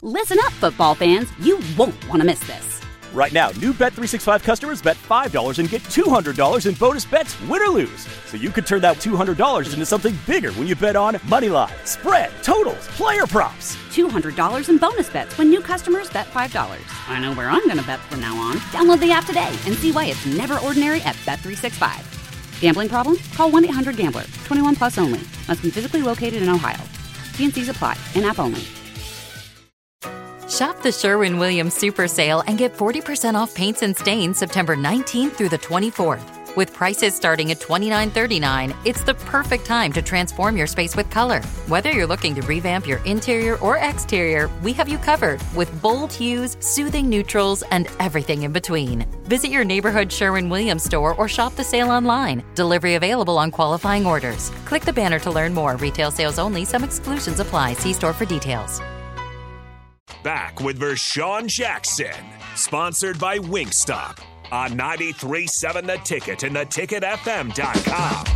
Listen up, football fans. You won't want to miss this. Right now, new Bet365 customers bet $5 and get $200 in bonus bets, win or lose. So you could turn that $200 into something bigger when you bet on money line, spread, totals, player props. $200 in bonus bets when new customers bet $5. I know where I'm going to bet from now on. Download the app today and see why it's never ordinary at Bet365. Gambling problem? Call 1-800-GAMBLER. 21 plus only. Must be physically located in Ohio. T&Cs apply. In-app only. Shop the Sherwin-Williams Super Sale and get 40% off paints and stains September 19th through the 24th. With prices starting at $29.39, it's the perfect time to transform your space with color. Whether you're looking to revamp your interior or exterior, we have you covered with bold hues, soothing neutrals, and everything in between. Visit your neighborhood Sherwin-Williams store or shop the sale online. Delivery available on qualifying orders. Click the banner to learn more. Retail sales only. Some exclusions apply. See store for details. Back with Vershawn Jackson, sponsored by Wingstop on 93.7 The Ticket and theticketfm.com.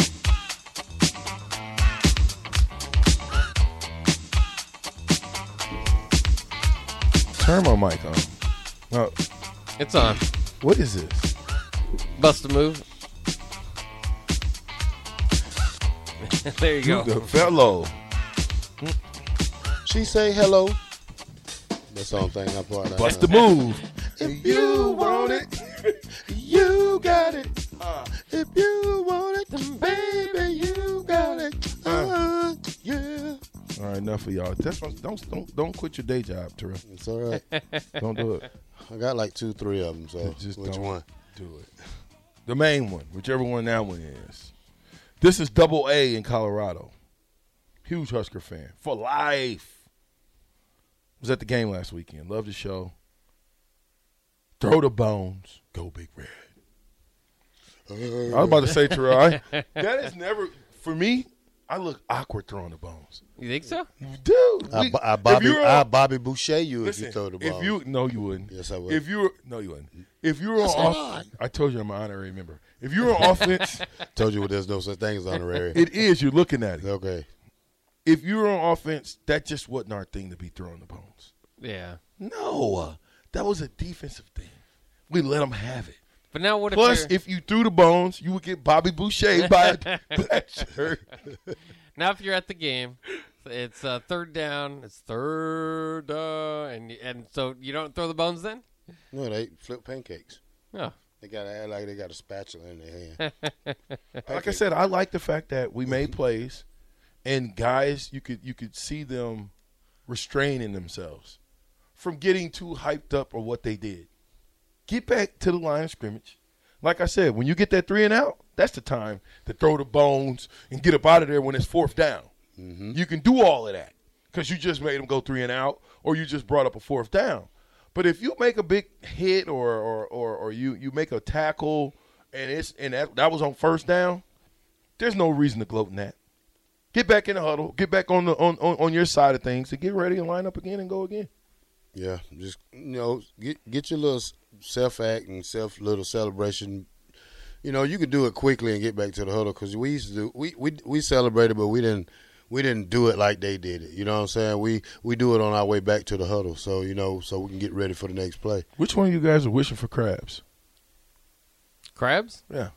Turn my mic on. Oh, It's on. what is this? Bust a move. There you go. The fellow. She say hello. That's the only thing I part out. Bust the move. If you want it, you got it. If you want it, then baby, you got it. Yeah. All right, enough of y'all. That's what, don't quit your day job, Terrell. It's all right. Don't do it. I got like 2-3 of them, so Just which don't one? do it. The main one, whichever one that one is. This is Double A in Colorado. Huge Husker fan for life. Was at the game last weekend. Loved the show. Throw the bones. Go Big Red. I was about to say, Terrell, that is never, for me, I look awkward throwing the bones. You think so? Dude. I Bobby Boucher you listen, if you throw the ball. No, you wouldn't. Yes, I would. No, you wouldn't. If you were on offense, I told you I'm an honorary member. If you were on offense. Told you there's no such thing as honorary. It is. You're looking at it. Okay. If you were on offense, that just wasn't our thing to be throwing the bones. Yeah. No. That was a defensive thing. We let them have it. But now what Plus, if if you threw the bones, you would get Bobby Boucher by a black shirt. now if you're at the game, it's third down, and so you don't throw the bones then? No, they flip pancakes. No. They got to act like they got a spatula in their hand. Like I said, I like the fact that we made plays, and guys, you could see them restraining themselves from getting too hyped up or what they did. Get back to the line of scrimmage. Like I said, when you get that 3 and out, that's the time to throw the bones and get up out of there when it's fourth down. Mm-hmm. You can do all of that because you just made them go 3 and out or you just brought up a fourth down. But if you make a big hit or you make a tackle and that was on first down, there's no reason to gloat in that. Get back in the huddle. Get back on your side of things and get ready and line up again and go again. Yeah, just get your little self-act and little celebration. You could do it quickly and get back to the huddle because we used to do we celebrated, but we didn't do it like they did it. You know what I'm saying? We do it on our way back to the huddle, so so we can get ready for the next play. Which one of you guys are wishing for crabs? Crabs? Yeah.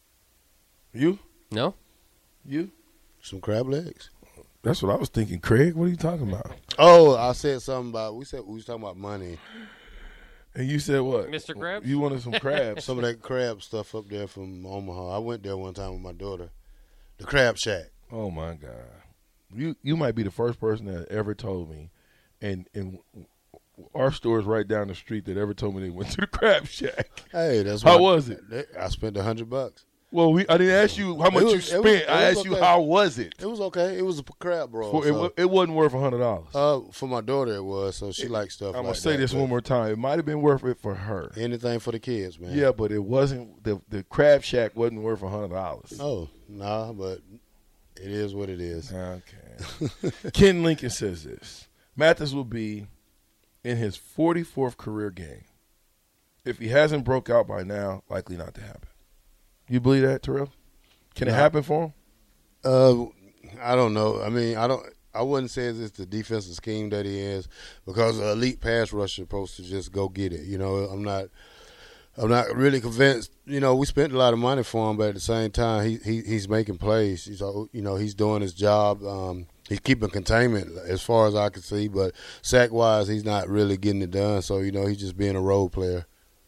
You? No. You? Some crab legs. That's what I was thinking, Craig. What are you talking about? Oh, I said something about we was talking about money. And you said what? Mr. Krabs? You wanted some crabs. Some of that crab stuff up there from Omaha. I went there one time with my daughter. The Crab Shack. Oh my God. You might be the first person that ever told me, and our store is right down the street that ever told me they went to the Crab Shack. Hey, that's how was it? I spent $100. Well, I didn't ask you how much you spent. I asked you how was it. It was okay. It was a crab roll. It wasn't worth $100. For my daughter, it was. So she likes stuff. I'm gonna say this one more time. It might have been worth it for her. Anything for the kids, man. Yeah, but it wasn't. The Crab Shack wasn't worth $100. Oh, nah, but it is what it is. Okay. Ken Lincoln says this: Mathis will be in his 44th career game. If he hasn't broke out by now, likely not to happen. You believe that, Terrell? Can it happen for him? I don't know. I mean, I I wouldn't say it's the defensive scheme that he is, because an elite pass rusher is supposed to just go get it. I'm not really convinced. We spent a lot of money for him, but at the same time, he's making plays. He's doing his job. He's keeping containment as far as I can see, but sack-wise, he's not really getting it done. So, he's just being a role player.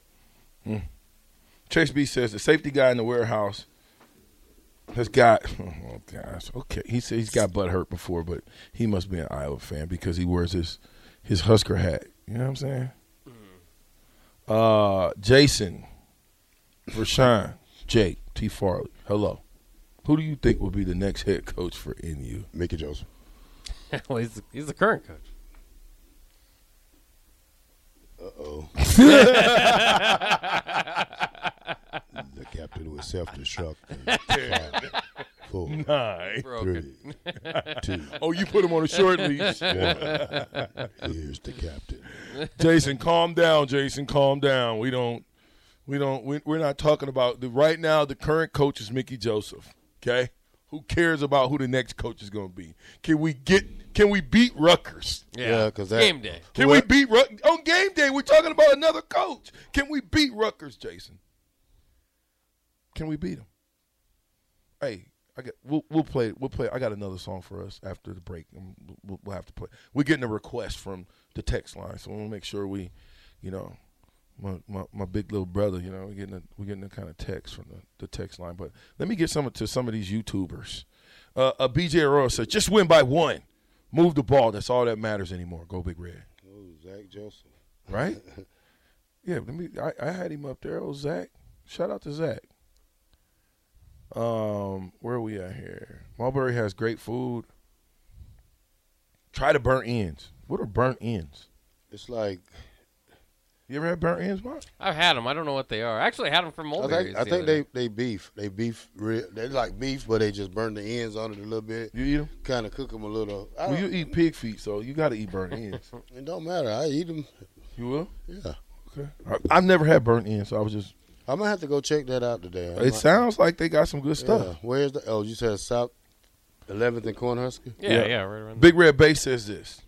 Chase B says the safety guy in the warehouse has got – oh, gosh. Okay. He said he's got butt hurt before, but he must be an Iowa fan because he wears his Husker hat. You know what I'm saying? Jason, Rashawn, Jake, T. Farley, hello. Who do you think will be the next head coach for NU? Mickey Joseph. Well, he's the current coach. Uh-oh. The captain was self-destruct. 5, 4, 9, 3, 2. Oh, you put him on a short leash. 1. Here's the captain. Jason, calm down. Jason, calm down. We're not talking about right now. The current coach is Mickey Joseph. Okay, who cares about who the next coach is going to be? Can we beat Rutgers? Yeah, because game day. Can we beat Rutgers on game day? We're talking about another coach. Can we beat Rutgers, Jason? Can we beat them? Hey, we'll play. I got another song for us after the break. We'll have to play. We're getting a request from the text line, so we'll make sure we, my big little brother, we're getting a kind of text from the text line. But let me get some of these YouTubers. BJ Arroyo said, just win by 1. Move the ball. That's all that matters anymore. Go Big Red. Oh, Zach Joseph. Right? Yeah, I had him up there. Oh, Zach. Shout out to Zach. Where are we at here? Mulberry has great food. Try the burnt ends. What are burnt ends? It's like – you ever had burnt ends, Mark? I've had them. I don't know what they are. I actually had them from Mulberry's. I think they beef. They beef. They like beef, but they just burn the ends on it a little bit. You eat them? Kind of cook them a little. Well, you eat pig feet, so you got to eat burnt ends. It don't matter. I eat them. You will? Yeah. Okay. I've never had burnt ends, so I was just. I'm gonna have to go check that out today. It sounds like they got some good stuff. Yeah. Where's the? Oh, you said South 11th and Cornhusker? Yeah, right around Big Red Bay says this.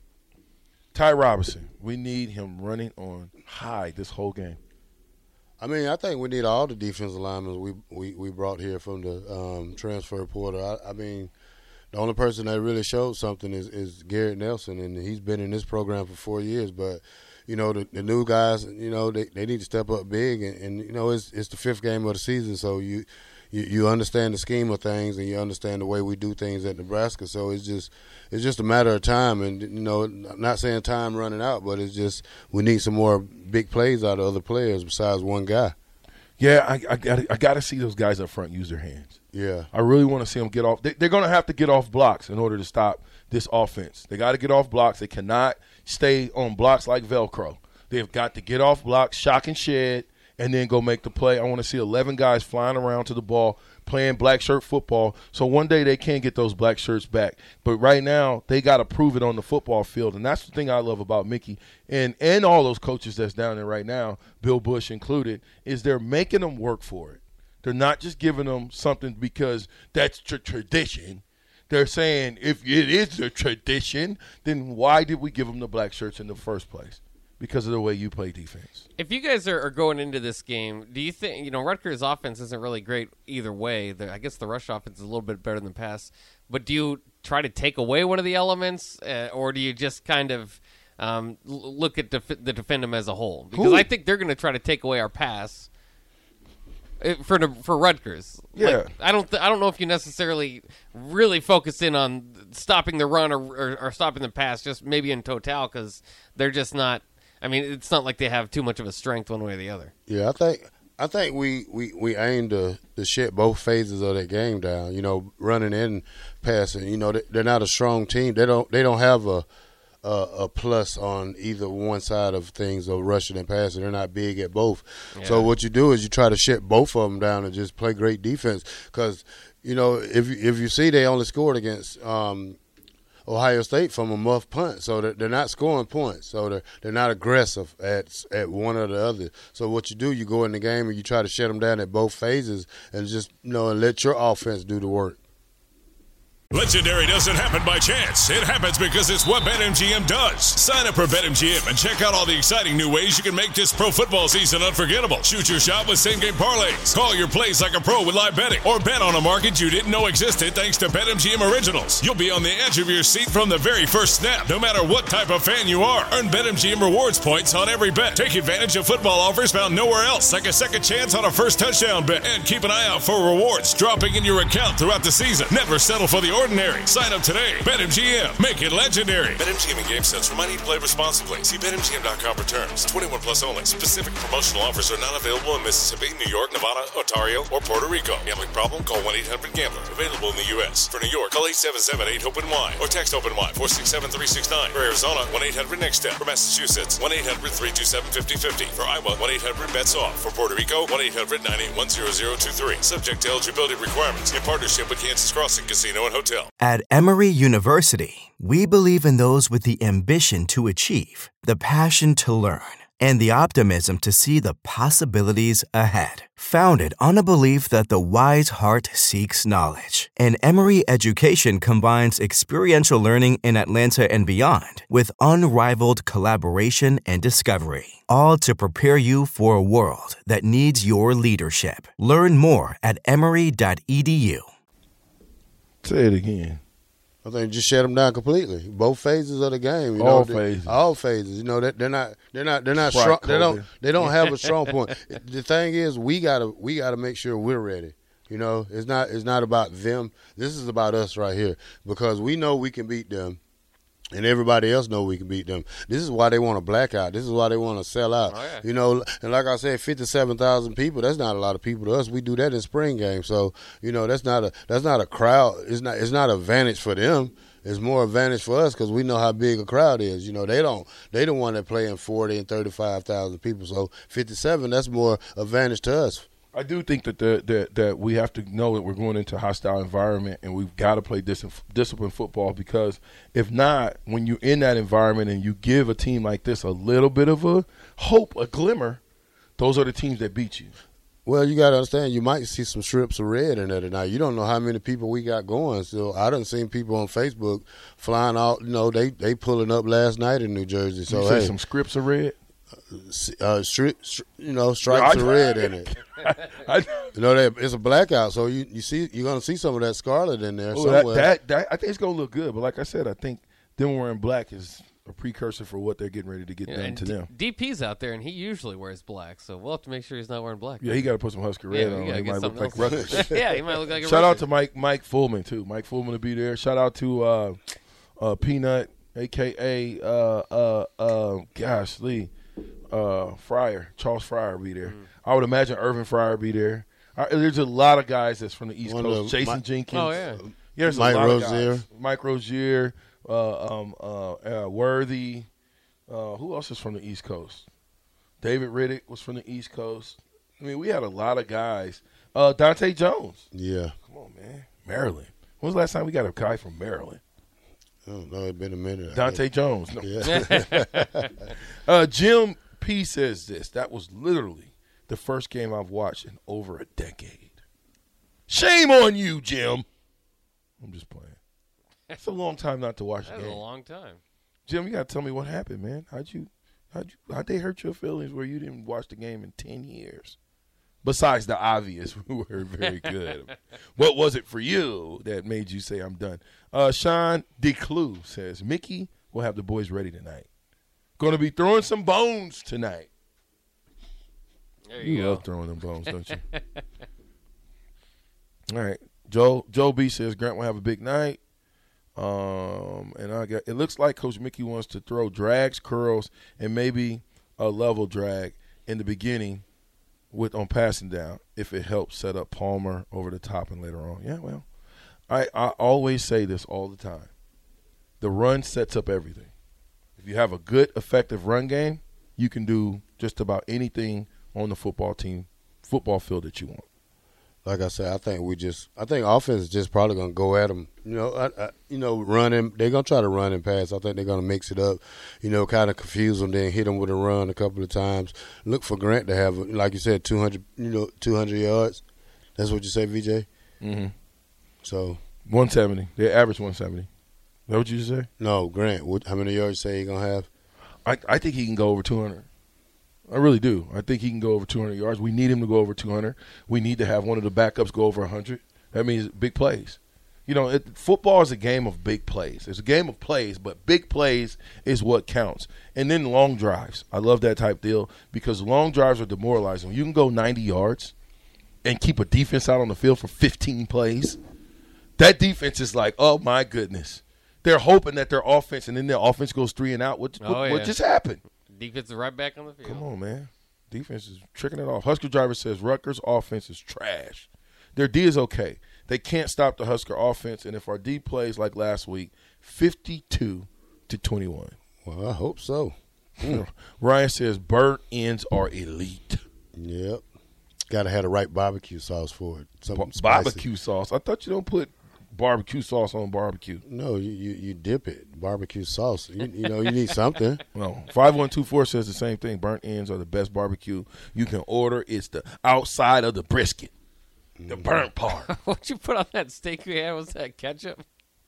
Ty Robinson, we need him running on high this whole game. I mean, I think we need all the defensive linemen we brought here from the transfer portal. I mean, the only person that really showed something is Garrett Nelson, and he's been in this program for 4 years. But, the new guys, they need to step up big. And it's the 5th game of the season, so you understand the scheme of things and you understand the way we do things at Nebraska. So it's just a matter of time. And, I'm not saying time running out, but it's just we need some more big plays out of other players besides one guy. Yeah, I got to see those guys up front use their hands. Yeah. I really want to see them get off. They're going to have to get off blocks in order to stop this offense. They got to get off blocks. They cannot stay on blocks like Velcro. They've got to get off blocks, shock and shed, and then go make the play. I want to see 11 guys flying around to the ball, playing black shirt football, so one day they can get those black shirts back. But right now, they got to prove it on the football field, and that's the thing I love about Mickey and all those coaches that's down there right now, Bill Bush included, is they're making them work for it. They're not just giving them something because that's tradition. They're saying if it is a tradition, then why did we give them the black shirts in the first place? Because of the way you play defense. If you guys are going into this game, do you think, Rutgers' offense isn't really great either way. I guess the rush offense is a little bit better than pass. But do you try to take away one of the elements, or do you just kind of look at defend them as a whole? Because I think they're going to try to take away our pass for Rutgers. Yeah. I don't know if you necessarily really focus in on stopping the run or stopping the pass, just maybe in total, because they're just not. I mean, it's not like they have too much of a strength one way or the other. Yeah, I think we aim to shut both phases of that game down. Running and passing. They're not a strong team. They don't have a plus on either one side of things of rushing and passing. They're not big at both. Yeah. So what you do is you try to shut both of them down and just play great defense. Because if you see they only scored against Ohio State from a muff punt, so they're not scoring points, so they're not aggressive at one or the other. So what you do, you go in the game and you try to shut them down at both phases, and just and let your offense do the work. Legendary doesn't happen by chance. It happens because it's what BetMGM does. Sign up for BetMGM and check out all the exciting new ways you can make this pro football season unforgettable. Shoot your shot with same-game parlays. Call your plays like a pro with live betting. Or bet on a market you didn't know existed thanks to BetMGM Originals. You'll be on the edge of your seat from the very first snap, no matter what type of fan you are. Earn BetMGM rewards points on every bet. Take advantage of football offers found nowhere else, like a second chance on a first touchdown bet. And keep an eye out for rewards dropping in your account throughout the season. Never settle for the ordinary. Sign up today. BetMGM. Make it legendary. BetMGM and GameSense remind you to play responsibly. See BetMGM.com for terms. 21 plus only. Specific promotional offers are not available in Mississippi, New York, Nevada, Ontario, or Puerto Rico. Gambling problem? Call 1-800-GAMBLER. Available in the U.S. For New York, call 877-8-HOPE-NY or text OPEN-Y 467-369. For Arizona, 1-800-NEXT-STEP. For Massachusetts, 1-800-327-5050. For Iowa, 1-800-BETS-OFF. For Puerto Rico, 1-800-981-0023. Subject to eligibility requirements. In partnership with Kansas Crossing Casino and Hotel. At Emory University, we believe in those with the ambition to achieve, the passion to learn, and the optimism to see the possibilities ahead. Founded on a belief that the wise heart seeks knowledge, and Emory education combines experiential learning in Atlanta and beyond with unrivaled collaboration and discovery, all to prepare you for a world that needs your leadership. Learn more at emory.edu. Say it again. I think just shut them down completely. Both phases of the game. All phases. All phases. You know, they're not strong. They don't have a strong point. The thing is, we gotta make sure we're ready. You know, it's not about them. This is about us right here, because we know we can beat them. And everybody else know we can beat them. This is why they want to black out. This is why they want to sell out. Oh, yeah. You know, and like I said, 57,000 people, that's not a lot of people to us. We do that in spring games. So, you know, that's not a crowd. It's not an advantage for them. It's more advantage for us because we know how big a crowd is. You know, they don't want to play in 40 and 35,000 people. So 57, that's more advantage to us. I do think that that we have to know that we're going into a hostile environment, and we've got to play disciplined football, because if not, when you're in that environment and you give a team like this a little bit of a hope, a glimmer, those are the teams that beat you. Well, you got to understand, you might see some strips of red in there tonight. You don't know how many people we got going. So I done seen people on Facebook flying out. You know, they pulling up last night in New Jersey. So you say some strips of red? Stripes of red in it. You know, it's a blackout, so you're gonna see some of that scarlet in there somewhere. That I think it's gonna look good, but like I said, I think them wearing black is a precursor for what they're getting ready to get done to them. DP's out there, and he usually wears black, so we'll have to make sure he's not wearing black. Yeah, he got to put some Husker red on. He might look like Rutgers. Yeah, he might look like a Shout out to Mike Fullman, too. Mike Fullman will be there. Shout out to Peanut, a.k.a. Fryer, Charles Fryer will be there. I would imagine Irvin Fryer will be there. There's a lot of guys that's from the East Coast. Jason Jenkins. Oh, yeah. There's Mike a lot Rozier. of guys. Mike Rozier, Worthy. Who else is from the East Coast? David Riddick was from the East Coast. I mean, we had a lot of guys. Dante Jones. Yeah. Come on, man. Maryland. When was the last time we got a guy from Maryland? I don't know. It's been a minute. Dante Jones. No. Yeah. Jim P says this. That was literally the first game I've watched in over a decade. Shame on you, Jim. I'm just playing. It's a long time not to watch a game. That's a long time. Jim, you got to tell me what happened, man. How'd they hurt your feelings where you didn't watch the game in 10 years? Besides the obvious, we were very good. What was it for you that made you say I'm done? Sean DeClue says, Mickey will have the boys ready tonight. Going to be throwing some bones tonight. There you go. Love throwing them bones, don't you? All right. Joe B says Grant will have a big night. And it looks like Coach Mickey wants to throw drags, curls, and maybe a level drag in the beginning on passing down if it helps set up Palmer over the top and later on. Yeah, well, I always say this all the time. The run sets up everything. If you have a good, effective run game, you can do just about anything on the football field that you want. Like I said, I think offense is just probably gonna go at them. Running. They're gonna try to run and pass. I think they're gonna mix it up. Kind of confuse them, then hit them with a run a couple of times. Look for Grant to have, like you said, 200 yards. That's what you say, VJ. Mm-hmm. So 170. They average 170. Is that what you just say? No, Grant. How many yards you say he gonna have? I think he can go over 200. I really do. I think he can go over 200 yards. We need him to go over 200. We need to have one of the backups go over 100. That means big plays. You know, football is a game of big plays. It's a game of plays, but big plays is what counts. And then long drives. I love that type deal because long drives are demoralizing. You can go 90 yards and keep a defense out on the field for 15 plays. That defense is like, oh, my goodness. They're hoping that their offense, and then their offense goes 3 and out. What just happened? Defense is right back on the field. Come on, man. Defense is tricking it off. Husker Driver says Rutgers' offense is trash. Their D is okay. They can't stop the Husker offense, and if our D plays like last week, 52-21. Well, I hope so. Ryan says burnt ends are elite. Yep. Got to have the right barbecue sauce for it. Barbecue sauce. I thought you don't put barbecue sauce on barbecue. No, you dip it. Barbecue sauce. You need something. No. 5124 says the same thing. Burnt ends are the best barbecue you can order. It's the outside of the brisket. The burnt part. What you put on that steak we had? Was that ketchup?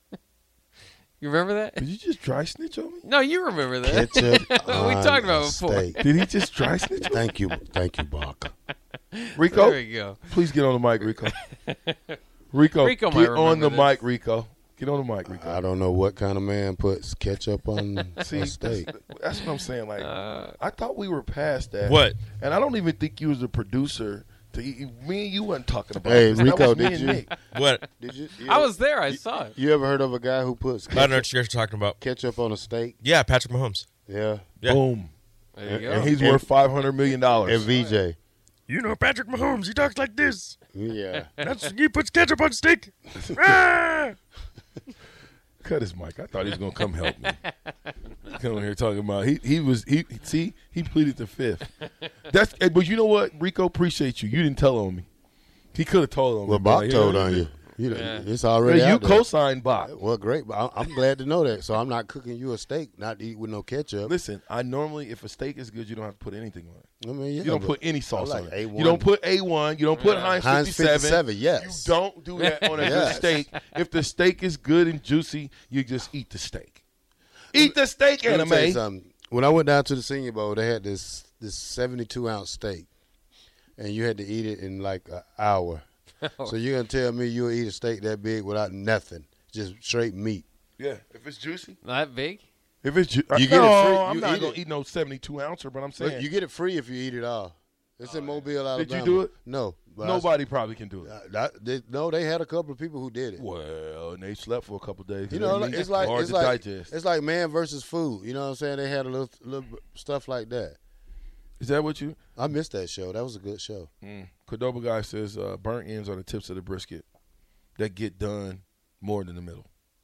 You remember that? Did you just dry snitch on me? No, you remember that. Ketchup We talked about it before. steak. Did he just dry snitch on me? Thank you, Bach. Rico? There we go. Please get on the mic, Rico. Rico, Rico might get on the remember mic, Rico. Get on the mic, Rico. I don't know what kind of man puts ketchup on See, a steak. that's what I'm saying. Like, I thought we were past that. What? And I don't even think you was a producer. Me and you wasn't talking about Hey, this. That Rico, was me did and you? Nick. What? Did you? I was there. I saw it. You ever heard of a guy who puts I don't know what you guys are talking about. ketchup on a steak? Yeah, Patrick Mahomes. Yeah. Yeah. Boom. There you go. And he's worth $500 million. And VJ. You know Patrick Mahomes. He talks like this. Yeah. He puts ketchup on steak. Ah! Cut his mic. I thought he was gonna come help me. Coming here talking about he pleaded the fifth. But you know what, Rico, appreciate you. You didn't tell on me. He could have told on me. Well, Bach told on you. It's already you out there. co-signed Bach. Well, great. But I'm glad to know that. So I'm not cooking you a steak, not to eat with no ketchup. Listen, I normally, if a steak is good, you don't have to put anything on it. I mean, yeah, You don't put any sauce I like on it. A1. You don't put A1. You don't put Heinz 57. Yes. You don't do that on a good steak. If the steak is good and juicy, you just eat the steak. Eat the steak, Let me tell you anime. something. When I went down to the Senior Bowl, they had this 72-ounce steak, and you had to eat it in like an hour. So you're going to tell me you'll eat a steak that big without nothing, just straight meat. Yeah, if it's juicy. Not big? If it's You get it free. I'm You not eat going it. to eat no 72-ouncer, but I'm saying. Look, you get it free if you eat it all. It's in Mobile, Alabama. Did you do it? No. But Nobody probably can do it. they had a couple of people who did it. Well, and they slept for a couple of days. You know, Their meat it's like hard it's to like digest. it's like man versus food. You know what I'm saying? They had a little stuff like that. Is that what you? I missed that show. That was a good show. Cordoba guy says burnt ends are the tips of the brisket that get done more than the middle.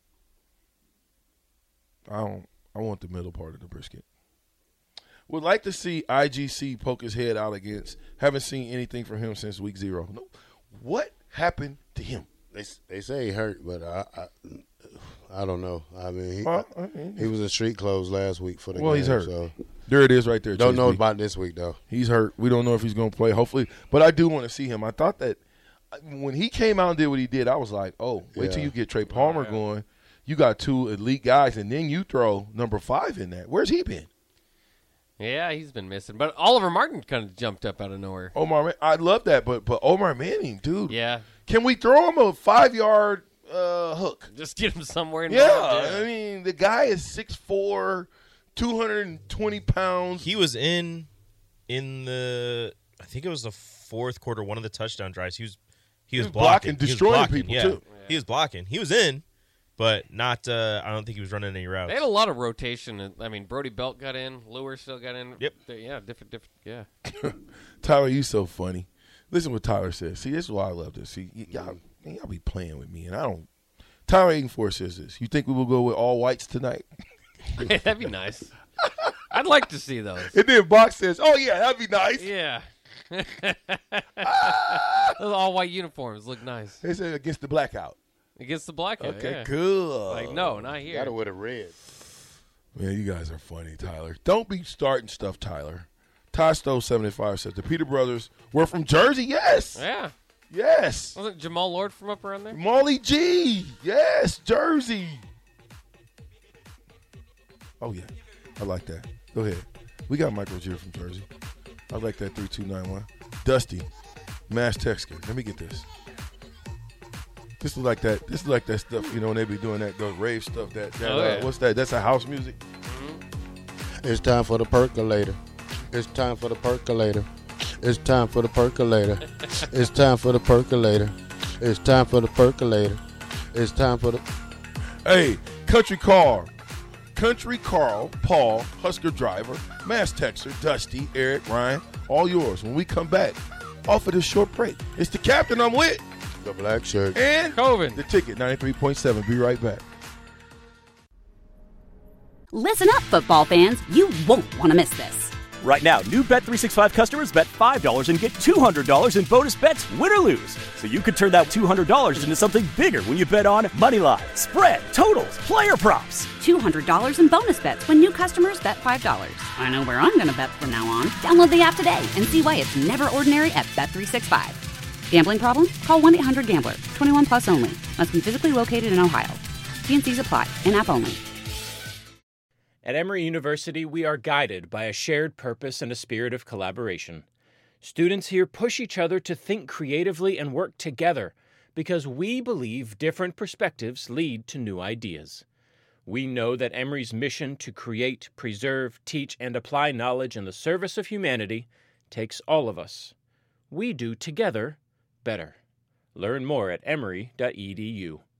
I want the middle part of the brisket. Would like to see IGC poke his head out against. Haven't seen anything from him since week 0. No. What happened to him? They say he hurt, but I don't know. I mean, he was in street clothes last week for the game. Well, he's hurt. So There it is right there. don't Chase know B. about this week though. He's hurt. We don't know if he's going to play. Hopefully. But I do want to see him. I thought that when he came out and did what he did, I was like, oh, wait till Yeah. you get Trey Palmer going. You got 2 elite guys, and then you throw number 5 in that. Where's he been? Yeah, he's been missing. But Oliver Martin kind of jumped up out of nowhere. Omar, I love that, but Omar Manning, dude. Yeah. Can we throw him a 5-yard hook? Just get him somewhere involved. Yeah, I mean, the guy is 6'4", 220 pounds. He was in the, I think it was the fourth quarter, one of the touchdown drives. He was blocking, destroying He was blocking, people, yeah. too. He was blocking. He was in, but not. I don't think he was running any routes. They had a lot of rotation. I mean, Brody Belt got in. Lewis still got in. Yep. Yeah, different. Yeah. Tyler, you so funny. Listen what Tyler says. See, this is why I love this. See, y'all be playing with me, and I don't. Tyler 84 says this. You think we will go with all whites tonight? That'd be nice. I'd like to see those. And then Box says, oh, yeah, that'd be nice. Yeah. Those all white uniforms look nice. They say against the blackout. Against the blackout. Okay, yeah. good. Like, no, not here. Got it with a red. Man, you guys are funny, Tyler. Don't be starting stuff, Tyler. Ty Stowe 75 says the Peter brothers were from Jersey. Yes. Yeah. Yes. Wasn't Jamal Lord from up around there? Molly G. Yes, Jersey. Oh, yeah. I like that. Go ahead. We got Mike Rozier from Jersey. I like that 3291. Dusty. Mass Texter. Let me get this. This is like that. This is like that stuff, you know, when they be doing that, those rave stuff. What's that? That's a house music. Mm-hmm. It's time for the percolator. It's time for the percolator. It's time for the percolator. It's time for the percolator. It's time for the percolator. It's time for the. Hey, Country Carl, Paul, Husker driver, Mass Texter, Dusty, Eric, Ryan, all yours. When we come back, off of this short break, it's the captain I'm with. The black shirt. And Coven. The ticket, 93.7. Be right back. Listen up, football fans. You won't want to miss this. Right now, new Bet365 customers bet $5 and get $200 in bonus bets, win or lose. So you could turn that $200 into something bigger when you bet on moneyline, spread, totals, player props. $200 in bonus bets when new customers bet $5. I know where I'm going to bet from now on. Download the app today and see why it's never ordinary at Bet365. Gambling problem? Call 1-800-GAMBLER. 21 plus only. Must be physically located in Ohio. T&Cs apply. In-app only. At Emory University, we are guided by a shared purpose and a spirit of collaboration. Students here push each other to think creatively and work together because we believe different perspectives lead to new ideas. We know that Emory's mission to create, preserve, teach, and apply knowledge in the service of humanity takes all of us. We do together better. Learn more at emory.edu.